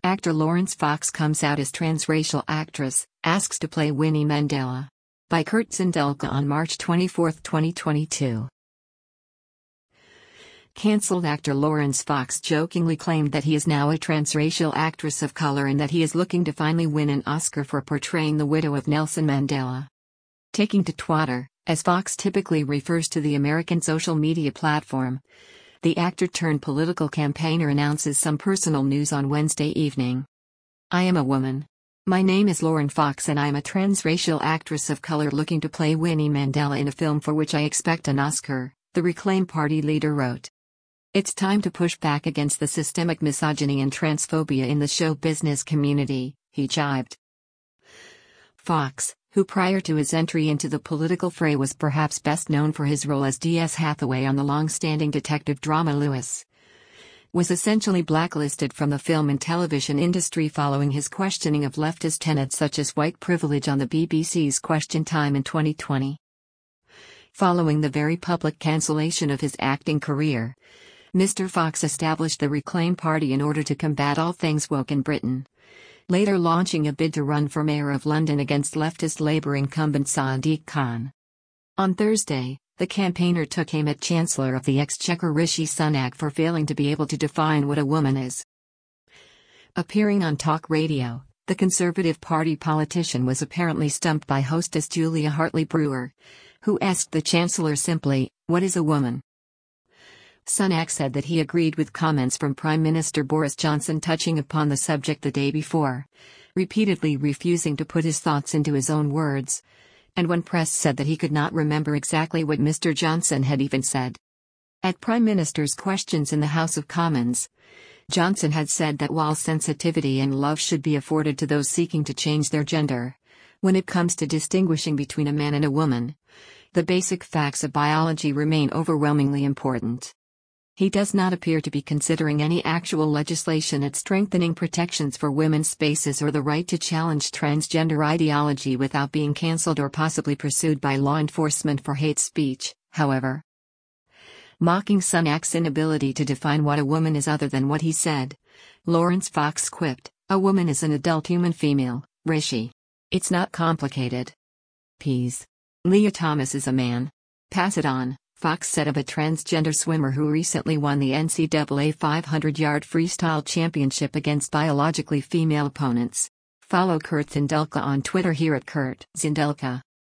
Actor Lawrence Fox comes out as transracial actress, asks to play Winnie Mandela. By Kurt Zindelka on March 24, 2022. Cancelled actor Lawrence Fox jokingly claimed that he is now a transracial actress of color and that he is looking to finally win an Oscar for portraying the widow of Nelson Mandela. Taking to Twitter, as Fox typically refers to the American social media platform, the actor-turned-political campaigner announces some personal news on Wednesday evening. "I am a woman. My name is Lauren Fox and I am a transracial actress of color looking to play Winnie Mandela in a film for which I expect an Oscar," the Reclaim Party leader wrote. "It's time to push back against the systemic misogyny and transphobia in the show business community," he jibed. Fox, who prior to his entry into the political fray was perhaps best known for his role as D.S. Hathaway on the long-standing detective drama Lewis, was essentially blacklisted from the film and television industry following his questioning of leftist tenets such as white privilege on the BBC's Question Time in 2020. Following the very public cancellation of his acting career, Mr. Fox established the Reclaim Party in order to combat all things woke in Britain, later launching a bid to run for Mayor of London against leftist Labour incumbent Sadiq Khan. On Thursday, the campaigner took aim at Chancellor of the Exchequer Rishi Sunak for failing to be able to define what a woman is. Appearing on talk radio, the Conservative Party politician was apparently stumped by hostess Julia Hartley-Brewer, who asked the Chancellor simply, "What is a woman?" Sunak said that he agreed with comments from Prime Minister Boris Johnson touching upon the subject the day before, repeatedly refusing to put his thoughts into his own words, and when pressed said that he could not remember exactly what Mr. Johnson had even said. At Prime Minister's questions in the House of Commons, Johnson had said that while sensitivity and love should be afforded to those seeking to change their gender, when it comes to distinguishing between a man and a woman, the basic facts of biology remain overwhelmingly important. He does not appear to be considering any actual legislation at strengthening protections for women's spaces or the right to challenge transgender ideology without being cancelled or possibly pursued by law enforcement for hate speech, however. Mocking Sunak's inability to define what a woman is other than what he said, Lawrence Fox quipped, "A woman is an adult human female, Rishi. It's not complicated. Peas. Leah Thomas is a man. Pass it on," Fox said of a transgender swimmer who recently won the NCAA 500-yard freestyle championship against biologically female opponents. Follow Kurt Zindelka on Twitter here at Kurt Zindelka.